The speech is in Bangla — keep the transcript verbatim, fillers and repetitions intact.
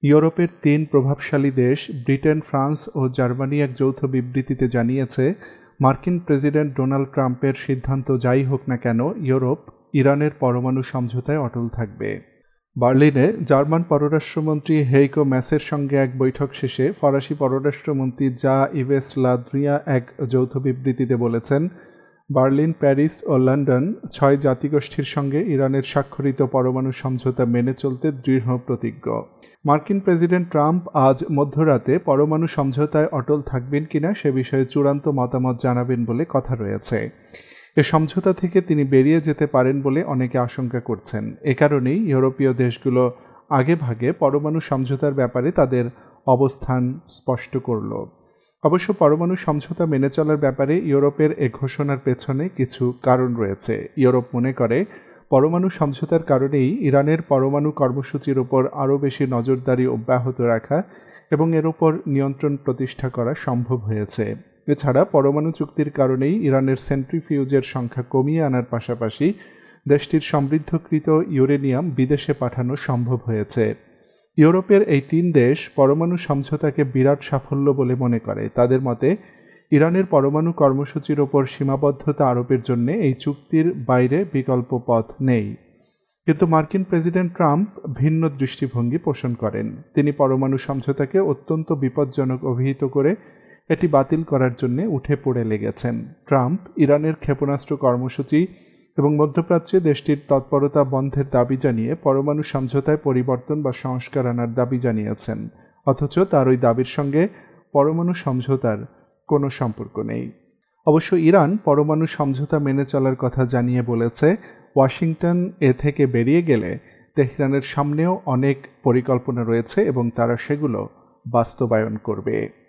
ইউরোপের তিন প্রভাবশালী দেশ ব্রিটেন, ফ্রান্স ও জার্মানি এক যৌথ বিবৃতিতে জানিয়েছে, মার্কিন প্রেসিডেন্ট ডোনাল্ড ট্রাম্পের সিদ্ধান্ত যাই হোক না কেন, ইউরোপ ইরানের পরমাণু সমঝোতায় অটল থাকবে। বার্লিনে জার্মান পররাষ্ট্রমন্ত্রী হেইকো ম্যাসের সঙ্গে এক বৈঠক শেষে ফরাসি পররাষ্ট্রমন্ত্রী জা ইভেস লা দ্রিয়া এক যৌথ বিবৃতিতে বলেছেন, বার্লিন, প্যারিস ও লন্ডন ছয় জাতিগোষ্ঠীর সঙ্গে ইরানের স্বাক্ষরিত পরমাণু সমঝোতা মেনে চলতে দৃঢ় প্রতিজ্ঞ। মার্কিন প্রেসিডেন্ট ট্রাম্প আজ মধ্যরাতে পরমাণু সমঝোতায় অটল থাকবেন কিনা সে বিষয়ে চূড়ান্ত মতামত জানাবেন বলে কথা রয়েছে। এ সমঝোতা থেকে তিনি বেরিয়ে যেতে পারেন বলে অনেকে আশঙ্কা করছেন। এ কারণেই ইউরোপীয় দেশগুলো আগেভাগে পরমাণু সমঝোতার ব্যাপারে তাদের অবস্থান স্পষ্ট করল। অবশ্য পরমাণু সমঝোতা মেনে চলার ব্যাপারে ইউরোপের এ ঘোষণার পেছনে কিছু কারণ রয়েছে। ইউরোপ মনে করে, পরমাণু সমঝোতার কারণেই ইরানের পরমাণু কর্মসূচির উপর আরও বেশি নজরদারি অব্যাহত রাখা এবং এর উপর নিয়ন্ত্রণ প্রতিষ্ঠা করা সম্ভব হয়েছে। এছাড়া পরমাণু চুক্তির কারণেই ইরানের সেন্ট্রিফিউজের সংখ্যা কমিয়ে আনার পাশাপাশি দেশটির সমৃদ্ধকৃত ইউরেনিয়াম বিদেশে পাঠানো সম্ভব হয়েছে। ইউরোপের এই তিন দেশ পরমাণু সমঝোতাকে বিরাট সাফল্য বলে মনে করে। তাদের মতে, ইরানের পরমাণু কর্মসূচির ওপর সীমাবদ্ধতা আরোপের জন্য এই চুক্তির বাইরে বিকল্প পথ নেই। কিন্তু মার্কিন প্রেসিডেন্ট ট্রাম্প ভিন্ন দৃষ্টিভঙ্গি পোষণ করেন। তিনি পরমাণু সমঝোতাকে অত্যন্ত বিপজ্জনক অভিহিত করে এটি বাতিল করার জন্য উঠে পড়ে লেগেছেন। ট্রাম্প ইরানের ক্ষেপণাস্ত্র কর্মসূচি এবং মধ্যপ্রাচ্যে দেশটির তৎপরতা বন্ধের দাবি জানিয়ে পরমাণু সমঝোতায় পরিবর্তন বা সংস্কার আনার দাবি জানিয়েছেন, অথচ তার ওই দাবির সঙ্গে পরমাণু সমঝোতার কোনো সম্পর্ক নেই। অবশ্য ইরান পরমাণু সমঝোতা মেনে চলার কথা জানিয়ে বলেছে, ওয়াশিংটন এ থেকে বেরিয়ে গেলে তেহরানের সামনেও অনেক পরিকল্পনা রয়েছে এবং তারা সেগুলো বাস্তবায়ন করবে।